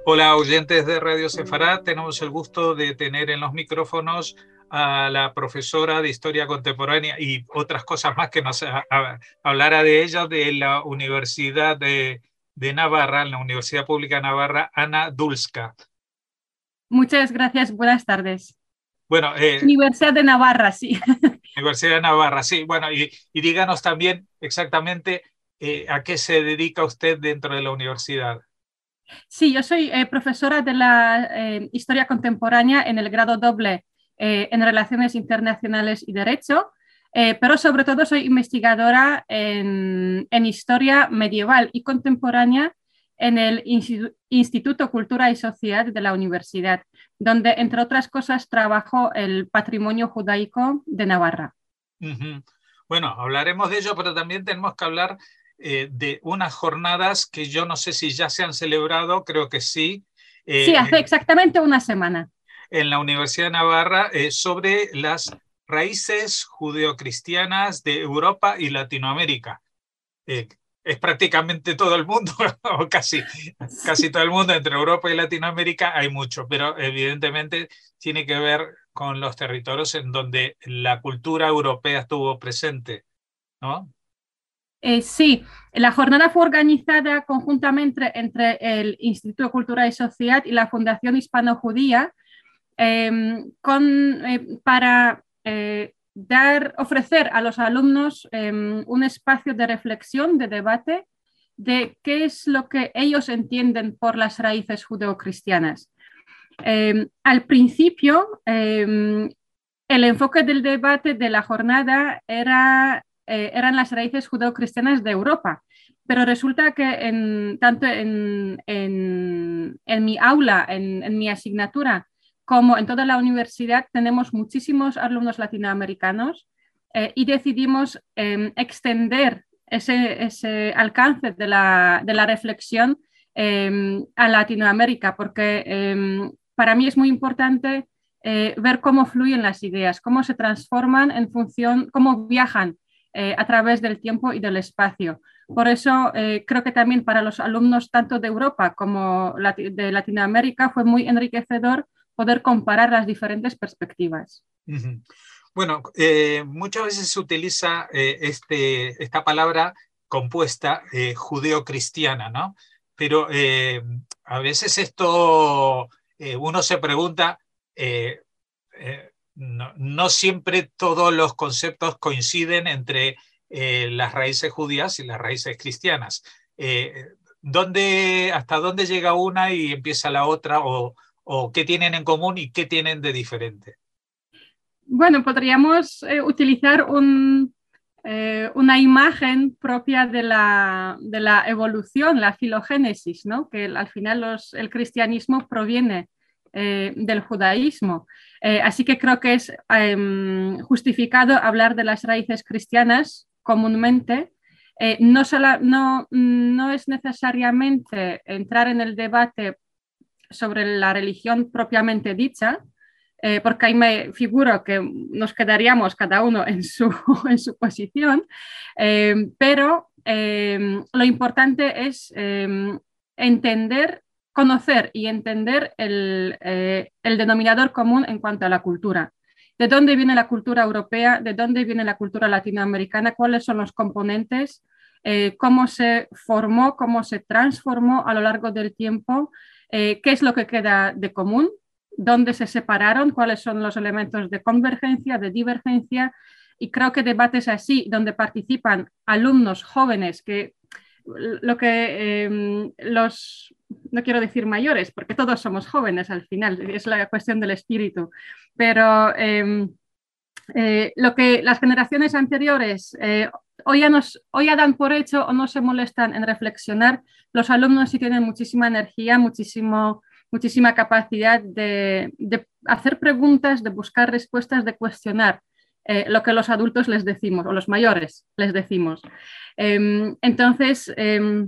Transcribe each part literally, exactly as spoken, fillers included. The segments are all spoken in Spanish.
Hola, oyentes de Radio Sefarad. Tenemos el gusto de tener en los micrófonos a la profesora de Historia Contemporánea y otras cosas más que nos a, a, hablará de ella de la Universidad de, de Navarra, la Universidad Pública de Navarra, Ana Dulska. Muchas gracias, buenas tardes. Bueno, eh, Universidad de Navarra, sí. Universidad de Navarra, sí. Bueno, y, y díganos también exactamente eh, a qué se dedica usted dentro de la universidad. Sí, yo soy eh, profesora de la eh, Historia Contemporánea en el grado doble eh, en Relaciones Internacionales y Derecho, eh, pero sobre todo soy investigadora en, en Historia Medieval y Contemporánea en el Institu Instituto Cultura y Sociedad de la Universidad, donde, entre otras cosas, trabajo el patrimonio judaico de Navarra. Uh-huh. Bueno, hablaremos de ello, pero también tenemos que hablar eh, de unas jornadas que yo no sé si ya se han celebrado, creo que sí, Sí, eh, hace exactamente una semana. en la Universidad de Navarra eh, sobre las raíces judeocristianas de Europa y Latinoamérica. Eh, es prácticamente todo el mundo, o casi, casi todo el mundo, entre Europa y Latinoamérica hay mucho, pero evidentemente tiene que ver con los territorios en donde la cultura europea estuvo presente, ¿no? Eh, sí, la jornada fue organizada conjuntamente entre el Instituto de Cultura y Sociedad y la Fundación Hispano-Judía eh, con, eh, para eh, dar, ofrecer a los alumnos eh, un espacio de reflexión, de debate, de qué es lo que ellos entienden por las raíces judeocristianas. Eh, al principio, eh, el enfoque del debate de la jornada era, eh, eran las raíces judeocristianas de Europa, pero resulta que en, tanto en, en, en mi aula, en, en mi asignatura, como en toda la universidad, tenemos muchísimos alumnos latinoamericanos eh, y decidimos eh, extender ese, ese, alcance de la, de la reflexión eh, a Latinoamérica, porque eh, para mí es muy importante eh, ver cómo fluyen las ideas, cómo se transforman en función, cómo viajan eh, a través del tiempo y del espacio. Por eso eh, creo que también para los alumnos tanto de Europa como de Latinoamérica fue muy enriquecedor poder comparar las diferentes perspectivas. Uh-huh. Bueno, eh, muchas veces se utiliza eh, este, esta palabra compuesta eh, judeo-cristiana, ¿no? Pero eh, a veces esto, eh, uno se pregunta, eh, eh, no, no siempre todos los conceptos coinciden entre eh, las raíces judías y las raíces cristianas. Eh, ¿dónde, hasta dónde llega una y empieza la otra? O, ¿O qué tienen en común y qué tienen de diferente? Bueno, podríamos eh, utilizar un, eh, una imagen propia de la, de la evolución, la filogénesis, ¿no? Que al final los, el cristianismo proviene eh, del judaísmo. Eh, así que creo que es eh, justificado hablar de las raíces cristianas comúnmente. Eh, no, solo, no, no es necesariamente entrar en el debate sobre la religión propiamente dicha, eh, porque ahí me figuro que nos quedaríamos cada uno en su, en su posición, eh, pero eh, lo importante es eh, entender, conocer y entender el, eh, el denominador común en cuanto a la cultura. ¿De dónde viene la cultura europea? ¿De dónde viene la cultura latinoamericana? ¿Cuáles son los componentes? Eh, ¿Cómo se formó? ¿Cómo se transformó a lo largo del tiempo? Eh, ¿Qué es lo que queda de común? ¿Dónde se separaron? ¿Cuáles son los elementos de convergencia, de divergencia? Y creo que debates así, donde participan alumnos jóvenes que lo que eh, los, no quiero decir mayores, porque todos somos jóvenes al final, es la cuestión del espíritu, pero eh, eh, lo que las generaciones anteriores eh, o, ya nos, o ya dan por hecho o no se molestan en reflexionar, los alumnos sí tienen muchísima energía, muchísimo, muchísima capacidad de, de hacer preguntas, de buscar respuestas, de cuestionar eh, lo que los adultos les decimos o los mayores les decimos. Eh, entonces, eh,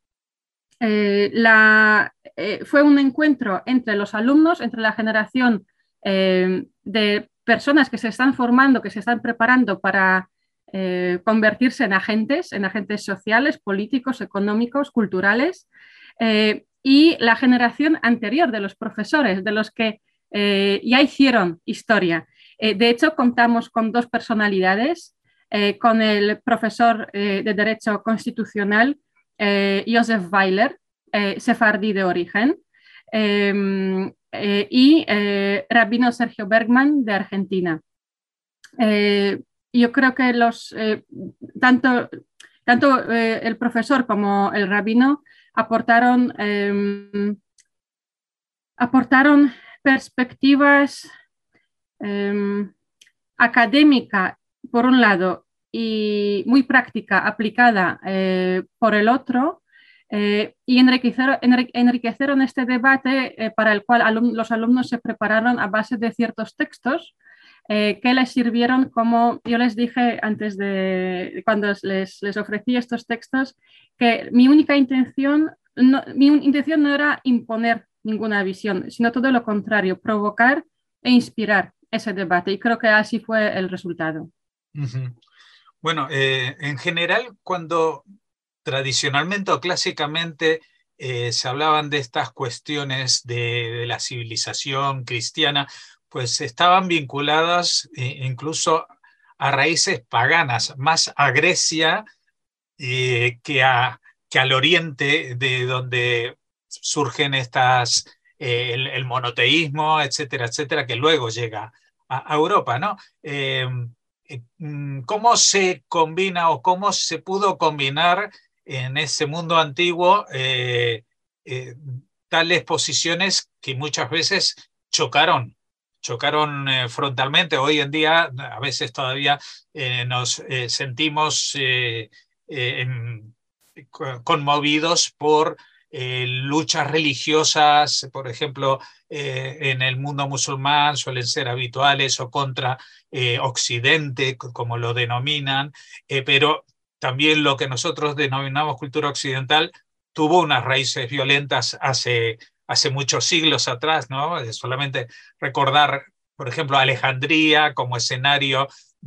eh, la, eh, fue un encuentro entre los alumnos, entre la generación eh, de personas que se están formando, que se están preparando para eh, convertirse en agentes, en agentes sociales, políticos, económicos, culturales, eh, y la generación anterior de los profesores, de los que eh, ya hicieron historia. Eh, de hecho, contamos con dos personalidades, eh, con el profesor eh, de Derecho Constitucional, eh, Joseph Weiler, eh, sefardí de origen, eh, eh, y eh, Rabino Sergio Bergman de Argentina. Eh, yo creo que los, eh, tanto, tanto eh, el profesor como el rabino aportaron, eh, aportaron perspectivas eh, académicas, por un lado, y muy práctica, aplicada eh, por el otro, eh, y enriquecieron, enriquecieron este debate eh, para el cual alum los alumnos se prepararon a base de ciertos textos eh, que les sirvieron como, yo les dije antes de, cuando les, les ofrecí estos textos, que mi única intención, no, mi intención no era imponer ninguna visión, sino todo lo contrario, provocar e inspirar ese debate, y creo que así fue el resultado. Uh-huh. Bueno, eh, en general, cuando tradicionalmente o clásicamente eh, se hablaban de estas cuestiones de, de la civilización cristiana, pues estaban vinculadas eh, incluso a raíces paganas, más a Grecia eh, que, a, que al oriente, de donde surgen estas, eh, el, el monoteísmo, etcétera, etcétera, que luego llega a, a Europa, ¿no? Eh, ¿Cómo se combina o cómo se pudo combinar en ese mundo antiguo eh, eh, tales posiciones que muchas veces chocaron, chocaron eh, frontalmente? Hoy en día a veces todavía eh, nos eh, sentimos eh, eh, en, conmovidos por eh, luchas religiosas, por ejemplo, eh, en el mundo musulmán suelen ser habituales, o contra eh, Occidente, como lo denominan, eh, pero también lo que nosotros denominamos cultura occidental tuvo unas raíces violentas hace, hace muchos siglos atrás, ¿no? Solamente recordar, por ejemplo, Alejandría como escenario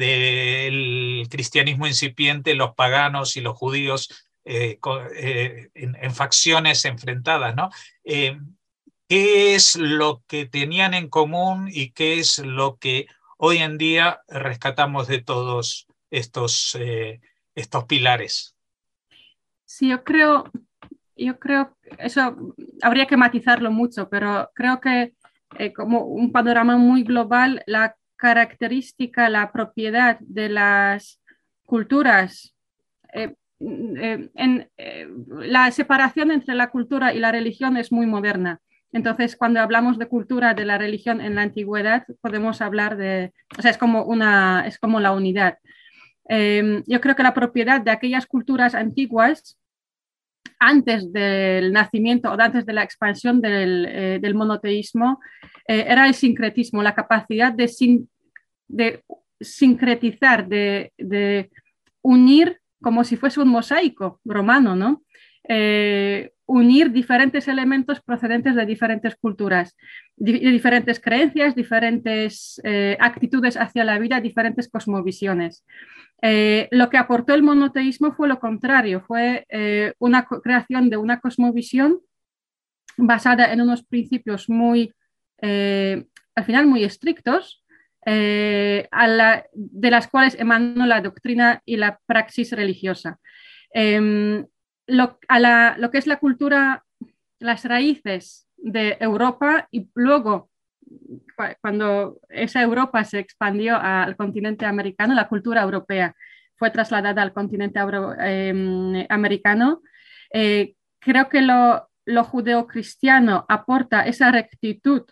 del cristianismo incipiente, los paganos y los judíos eh, eh, en, en facciones enfrentadas, ¿no? Eh, ¿Qué es lo que tenían en común y qué es lo que hoy en día rescatamos de todos estos, eh, estos pilares? Sí, yo creo, yo creo, eso habría que matizarlo mucho, pero creo que eh, como un panorama muy global, la característica, la propiedad de las culturas, eh, eh, en, eh, la separación entre la cultura y la religión es muy moderna. Entonces, cuando hablamos de cultura de la religión en la antigüedad, podemos hablar de, o sea, es como, una, es como la unidad. Eh, yo creo que la propiedad de aquellas culturas antiguas, antes del nacimiento o antes de la expansión del, eh, del monoteísmo, eh, era el sincretismo, la capacidad de, sin, de sincretizar, de, de unir como si fuese un mosaico romano, ¿no? Eh, unir diferentes elementos procedentes de diferentes culturas, de diferentes creencias, diferentes eh, actitudes hacia la vida, diferentes cosmovisiones. Eh, lo que aportó el monoteísmo fue lo contrario, fue eh, una creación de una cosmovisión basada en unos principios muy, eh, al final muy estrictos, eh, a la, de las cuales emanó la doctrina y la praxis religiosa. Eh, lo, a la, lo que es la cultura, las raíces de Europa, y luego cuando esa Europa se expandió al continente americano, la cultura europea fue trasladada al continente euro, eh, americano, eh, creo que lo, lo judeocristiano aporta esa rectitud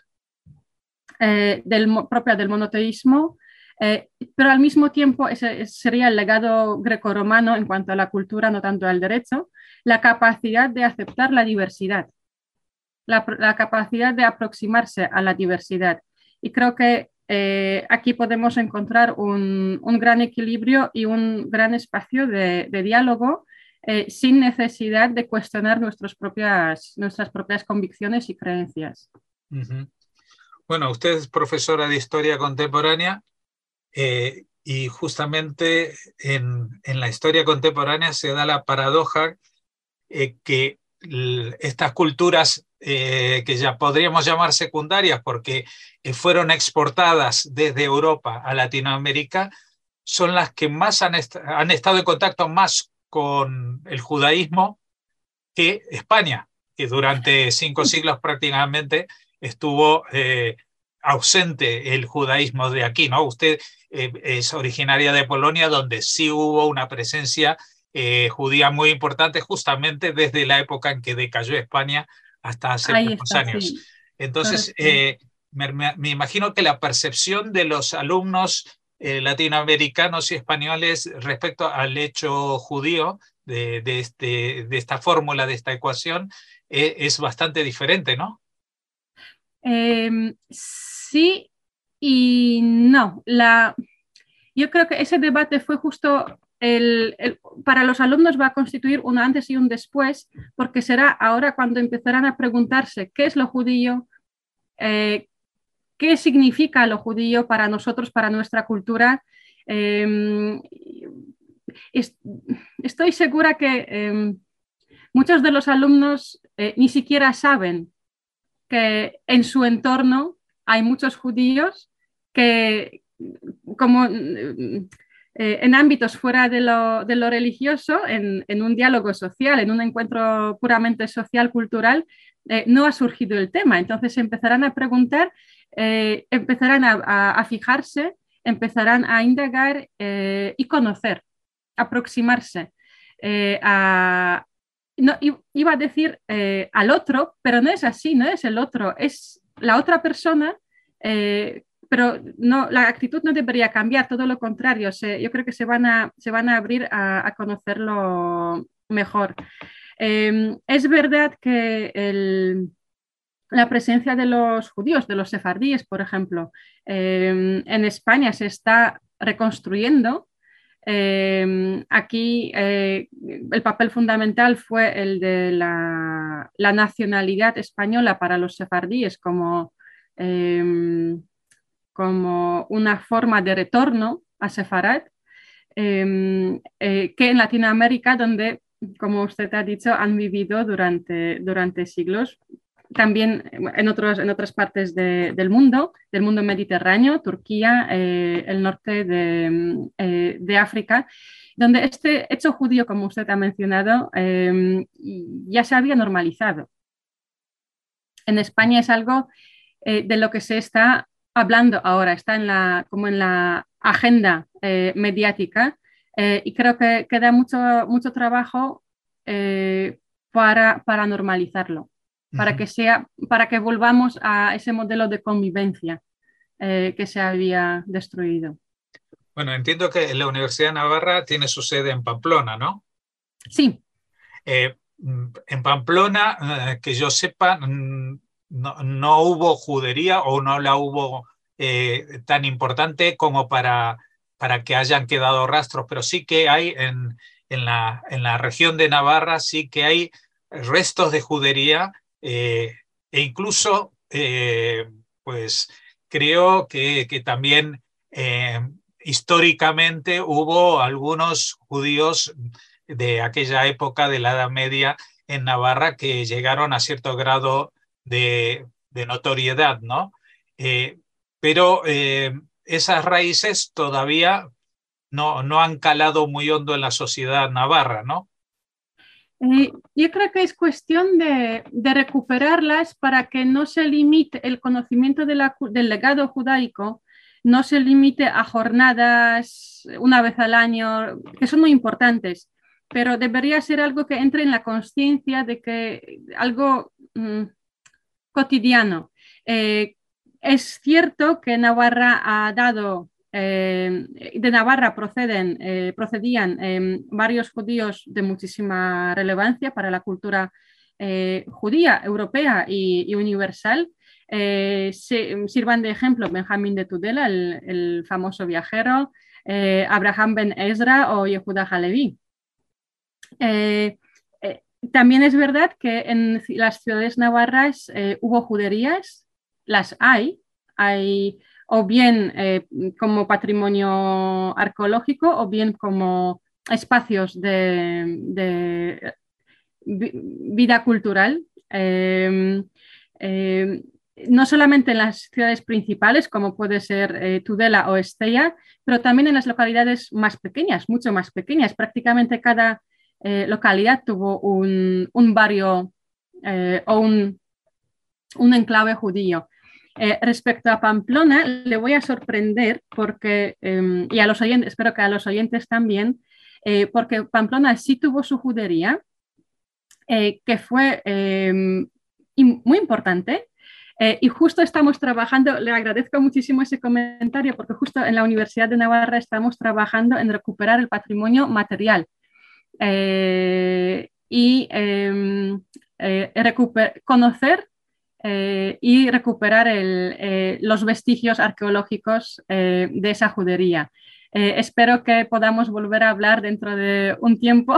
eh, del, propia del monoteísmo, eh, pero al mismo tiempo ese sería el legado grecorromano en cuanto a la cultura, no tanto al derecho, la capacidad de aceptar la diversidad, la, la capacidad de aproximarse a la diversidad. Y creo que eh, aquí podemos encontrar un, un, gran equilibrio y un gran espacio de, de diálogo eh, sin necesidad de cuestionar nuestras propias, nuestras propias convicciones y creencias. Uh-huh. Bueno, usted es profesora de Historia Contemporánea eh, y justamente en, en la historia contemporánea se da la paradoja eh, que estas culturas eh, que ya podríamos llamar secundarias porque eh, fueron exportadas desde Europa a Latinoamérica, son las que más han, est han estado en contacto más con el judaísmo que España, que durante cinco siglos prácticamente estuvo eh, ausente el judaísmo de aquí, ¿no? Usted eh, es originaria de Polonia, donde sí hubo una presencia eh, judía muy importante, justamente desde la época en que decayó España hasta hace Ahí pocos está, años. sí, Entonces, correcto. eh, me, me, imagino que la percepción de los alumnos eh, latinoamericanos y españoles respecto al hecho judío de, de, este, de esta fórmula, de esta ecuación, eh, es bastante diferente, ¿no? Eh, sí y no. La, yo creo que ese debate fue justo el, el, para los alumnos va a constituir un antes y un después, porque será ahora cuando empezarán a preguntarse qué es lo judío, eh, qué significa lo judío para nosotros, para nuestra cultura. Eh, es, estoy segura que eh, muchos de los alumnos eh, ni siquiera saben que en su entorno hay muchos judíos que, como eh, en ámbitos fuera de lo, de lo religioso, en, en, un diálogo social, en un encuentro puramente social, cultural, eh, no ha surgido el tema. Entonces empezarán a preguntar, eh, empezarán a, a, a, fijarse, empezarán a indagar eh, y conocer, aproximarse eh, a, no, iba a decir eh, al otro, pero no es así, no es el otro, es la otra persona, eh, pero no, la actitud no debería cambiar, todo lo contrario, se, yo creo que se van a, se van a abrir a, a conocerlo mejor. Eh, es verdad que el, la presencia de los judíos, de los sefardíes, por ejemplo, eh, en España se está reconstruyendo. Eh, aquí eh, el papel fundamental fue el de la, la nacionalidad española para los sefardíes como, eh, como una forma de retorno a Sefarad, eh, eh, que en Latinoamérica, donde, como usted ha dicho, han vivido durante, durante siglos. También en, otros, en otras partes de, del mundo, del mundo mediterráneo, Turquía, eh, el norte de, eh, de, África, donde este hecho judío, como usted ha mencionado, eh, ya se había normalizado. En España es algo eh, de lo que se está hablando ahora, está en la, como en la agenda eh, mediática eh, y creo que queda mucho, mucho trabajo eh, para, para normalizarlo. Para que, sea, para que volvamos a ese modelo de convivencia eh, que se había destruido. Bueno, entiendo que la Universidad de Navarra tiene su sede en Pamplona, ¿no? Sí. Eh, en Pamplona, eh, que yo sepa, no, no hubo judería o no la hubo eh, tan importante como para, para que hayan quedado rastros, pero sí que hay en, en, la, en la región de Navarra, sí que hay restos de judería. Eh, e incluso, eh, pues creo que, que también eh, históricamente hubo algunos judíos de aquella época de la Edad Media en Navarra que llegaron a cierto grado de, de notoriedad, ¿no? Eh, pero eh, esas raíces todavía no, no han calado muy hondo en la sociedad navarra, ¿no? Eh, yo creo que es cuestión de, de, recuperarlas para que no se limite el conocimiento de la, del legado judaico, no se limite a jornadas una vez al año, que son muy importantes, pero debería ser algo que entre en la conciencia de que algo mmm, cotidiano. Eh, es cierto que Navarra ha dado Eh, de Navarra proceden, eh, procedían eh, varios judíos de muchísima relevancia para la cultura eh, judía, europea y, y universal. Eh, se, sirvan de ejemplo Benjamín de Tudela, el, el famoso viajero, eh, Abraham ben Ezra o Yehuda Halevi. Eh, eh, también es verdad que en las ciudades navarras eh, hubo juderías, las hay, hay o bien eh, como patrimonio arqueológico o bien como espacios de, de, vida cultural. Eh, eh, no solamente en las ciudades principales, como puede ser eh, Tudela o Estella, pero también en las localidades más pequeñas, mucho más pequeñas. Prácticamente cada eh, localidad tuvo un, un barrio eh, o un, un enclave judío. Eh, respecto a Pamplona, le voy a sorprender porque, eh, y a los oyentes, espero que a los oyentes también, eh, porque Pamplona sí tuvo su judería, eh, que fue eh, muy importante. Eh, y justo estamos trabajando, le agradezco muchísimo ese comentario, porque justo en la Universidad de Navarra estamos trabajando en recuperar el patrimonio material eh, y eh, eh, recuper conocer eh, y recuperar el, eh, los vestigios arqueológicos eh, de esa judería. Eh, espero que podamos volver a hablar dentro de un tiempo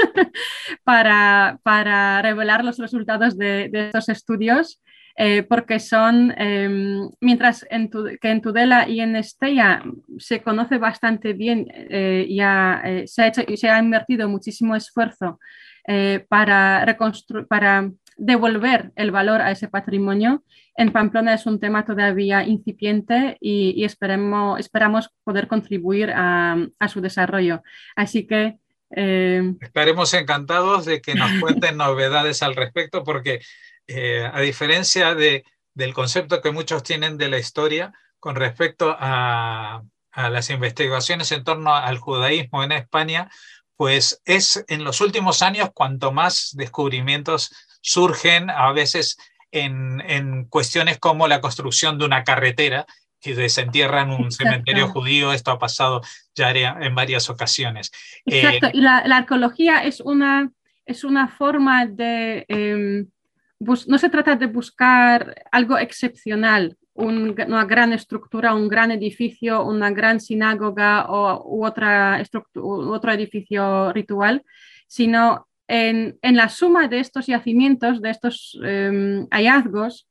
para, para revelar los resultados de, de estos estudios. Eh, porque son, eh, mientras en tu, que en Tudela y en Estella se conoce bastante bien, eh, ya eh, se, ha hecho, se ha invertido muchísimo esfuerzo eh, para, para devolver el valor a ese patrimonio. En Pamplona es un tema todavía incipiente y, y esperemos, esperamos poder contribuir a, a su desarrollo. Así que Eh... estaremos encantados de que nos cuenten novedades al respecto, porque eh, a diferencia de, del concepto que muchos tienen de la historia con respecto a, a las investigaciones en torno al judaísmo en España, pues es en los últimos años cuanto más descubrimientos surgen, a veces en, en cuestiones como la construcción de una carretera que desentierra en un Exacto. cementerio judío. Esto ha pasado ya en varias ocasiones. Exacto, eh, y la, la arqueología es una, es una forma de... Eh, bus, no se trata de buscar algo excepcional, un, una gran estructura, un gran edificio, una gran sinagoga o u otra u otro edificio ritual, sino en, en la suma de estos yacimientos, de estos eh, hallazgos,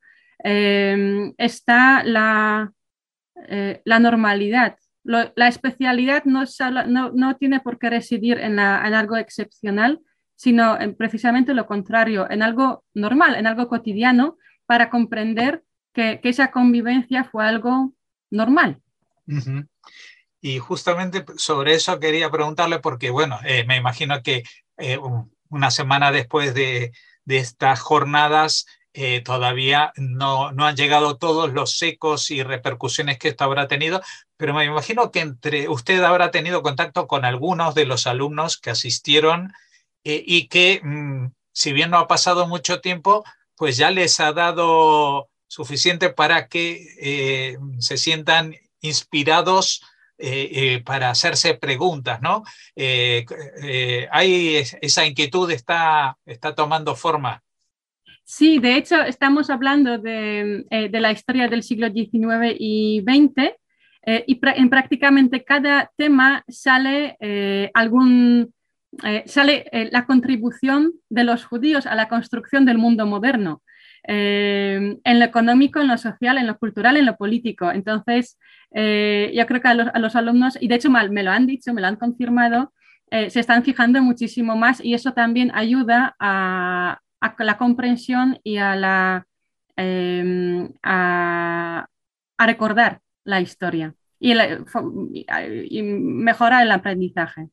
eh, está la... Eh, la normalidad. Lo, la especialidad no, no, no tiene por qué residir en, la, en algo excepcional, sino en precisamente lo contrario, en algo normal, en algo cotidiano, para comprender que, que esa convivencia fue algo normal. Uh-huh. Y justamente sobre eso quería preguntarle, porque bueno, eh, me imagino que eh, una semana después de, de estas jornadas, Eh, todavía no, no han llegado todos los ecos y repercusiones que esto habrá tenido, pero me imagino que entre usted habrá tenido contacto con algunos de los alumnos que asistieron eh, y que, mmm, si bien no ha pasado mucho tiempo, pues ya les ha dado suficiente para que eh, se sientan inspirados eh, eh, para hacerse preguntas, ¿no? Eh, eh, hay, esa inquietud está, está tomando forma. Sí, de hecho, estamos hablando de, eh, de la historia del siglo diecinueve y veinte eh, y pr en prácticamente cada tema sale, eh, algún, eh, sale eh, la contribución de los judíos a la construcción del mundo moderno, eh, en lo económico, en lo social, en lo cultural, en lo político. Entonces, eh, yo creo que a los, a los alumnos, y de hecho me lo han dicho, me lo han confirmado, eh, se están fijando muchísimo más y eso también ayuda a a la comprensión y a, la, eh, a, a recordar la historia y, la, y mejorar el aprendizaje.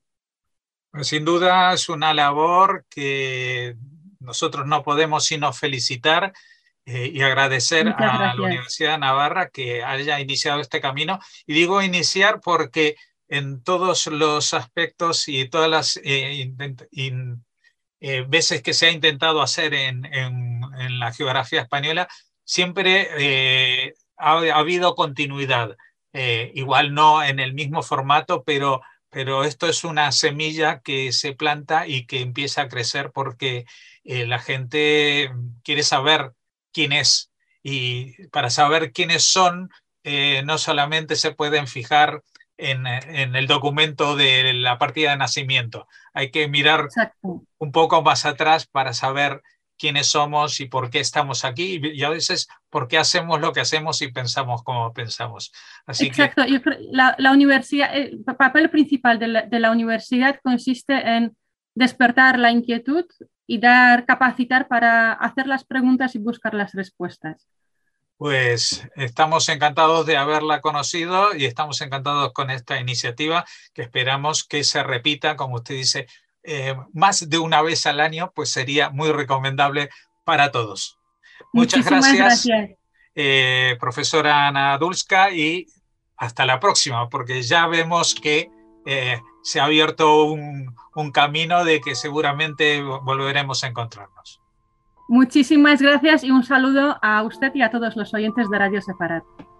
Sin duda es una labor que nosotros no podemos sino felicitar eh, y agradecer Muchas a gracias. la Universidad de Navarra que haya iniciado este camino. Y digo iniciar porque en todos los aspectos y todas las eh, in, in, Eh, veces que se ha intentado hacer en, en, en la geografía española, siempre eh, ha, ha habido continuidad. Eh, igual no en el mismo formato, pero, pero esto es una semilla que se planta y que empieza a crecer porque eh, la gente quiere saber quién es. Y para saber quiénes son, eh, no solamente se pueden fijar En, en el documento de la partida de nacimiento. Hay que mirar Exacto. un poco más atrás para saber quiénes somos y por qué estamos aquí y a veces por qué hacemos lo que hacemos y pensamos como pensamos. Así Exacto. que... Yo creo, la, la universidad, el papel principal de la, de la universidad consiste en despertar la inquietud y dar, capacitar para hacer las preguntas y buscar las respuestas. Pues estamos encantados de haberla conocido y estamos encantados con esta iniciativa que esperamos que se repita, como usted dice, eh, más de una vez al año, pues sería muy recomendable para todos. Muchas Muchísimas gracias, gracias. eh, profesora Ana Dulska, y hasta la próxima, porque ya vemos que eh, se ha abierto un, un camino de que seguramente volveremos a encontrarnos. Muchísimas gracias y un saludo a usted y a todos los oyentes de Radio Separat.